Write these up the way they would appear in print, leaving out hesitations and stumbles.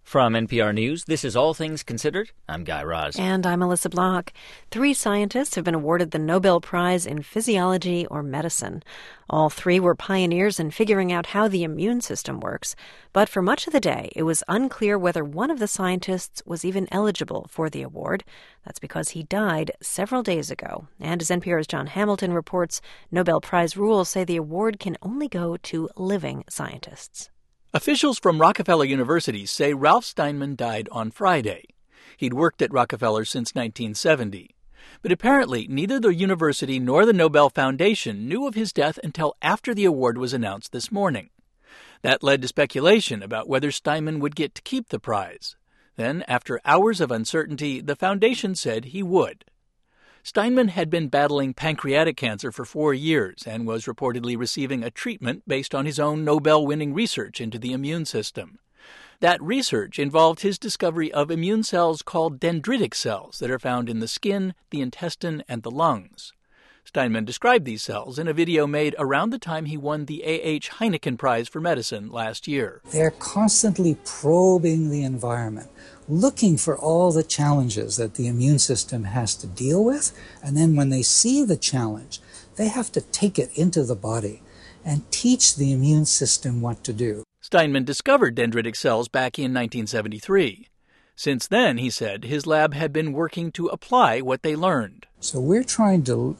From NPR News, this is All Things Considered. I'm Guy Raz. And I'm Melissa Block. 3 scientists have been awarded the Nobel Prize in Physiology or Medicine. All 3 were pioneers in figuring out how the immune system works. But for much of the day, it was unclear whether one of the scientists was even eligible for the award. That's because he died several days ago. And as NPR's John Hamilton reports, Nobel Prize rules say the award can only go to living scientists. Officials from Rockefeller University say Ralph Steinman died on Friday. He'd worked at Rockefeller since 1970. But apparently, neither the university nor the Nobel Foundation knew of his death until after the award was announced this morning. That led to speculation about whether Steinman would get to keep the prize. Then, after hours of uncertainty, the foundation said he would. Steinman had been battling pancreatic cancer for 4 years and was reportedly receiving a treatment based on his own Nobel-winning research into the immune system. That research involved his discovery of immune cells called dendritic cells that are found in the skin, the intestine, and the lungs. Steinman described these cells in a video made around the time he won the A.H. Heineken Prize for Medicine last year. They're constantly probing the environment, looking for all the challenges that the immune system has to deal with, and then when they see the challenge, they have to take it into the body and teach the immune system what to do. Steinman discovered dendritic cells back in 1973. Since then, he said, his lab had been working to apply what they learned. So we're trying to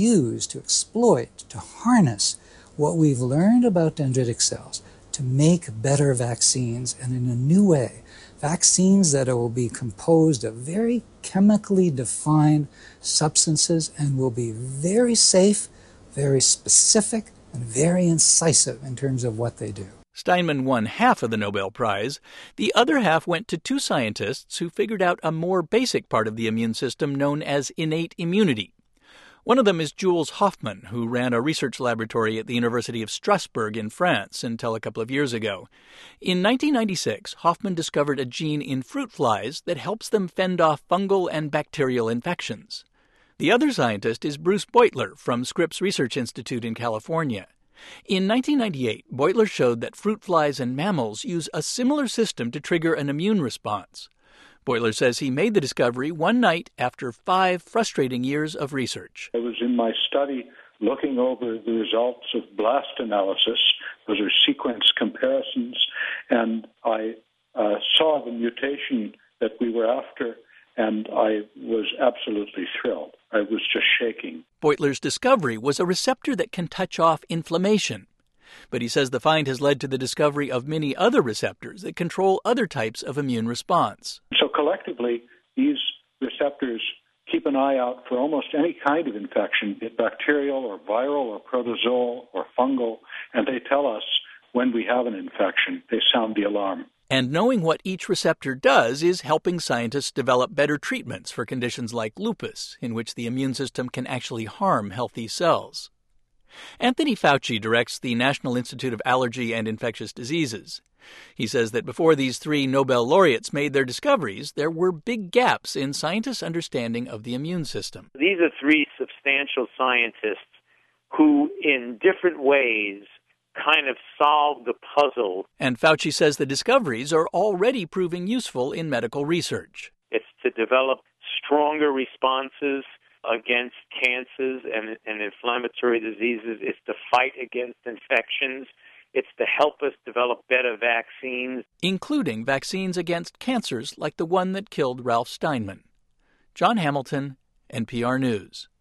exploit, to harness what we've learned about dendritic cells to make better vaccines, and in a new way. Vaccines that will be composed of very chemically defined substances and will be very safe, very specific, and very incisive in terms of what they do. Steinman won half of the Nobel Prize. The other half went to 2 scientists who figured out a more basic part of the immune system known as innate immunity. One of them is Jules Hoffmann, who ran a research laboratory at the University of Strasbourg in France until a couple of years ago. In 1996, Hoffmann discovered a gene in fruit flies that helps them fend off fungal and bacterial infections. The other scientist is Bruce Beutler from Scripps Research Institute in California. In 1998, Beutler showed that fruit flies and mammals use a similar system to trigger an immune response. Beutler says he made the discovery one night after 5 frustrating years of research. I was in my study looking over the results of blast analysis. Those are sequence comparisons, and I saw the mutation that we were after, and I was absolutely thrilled. I was just shaking. Beutler's discovery was a receptor that can touch off inflammation. But he says the find has led to the discovery of many other receptors that control other types of immune response. So collectively, these receptors keep an eye out for almost any kind of infection, be it bacterial or viral or protozoal or fungal, and they tell us when we have an infection. They sound the alarm. And knowing what each receptor does is helping scientists develop better treatments for conditions like lupus, in which the immune system can actually harm healthy cells. Anthony Fauci directs the National Institute of Allergy and Infectious Diseases. He says that before these 3 Nobel laureates made their discoveries, there were big gaps in scientists' understanding of the immune system. These are 3 substantial scientists who, in different ways, kind of solved the puzzle. And Fauci says the discoveries are already proving useful in medical research. It's to develop stronger responses against cancers and inflammatory diseases. It's to fight against infections. It's to help us develop better vaccines. Including vaccines against cancers like the one that killed Ralph Steinman. John Hamilton, NPR News.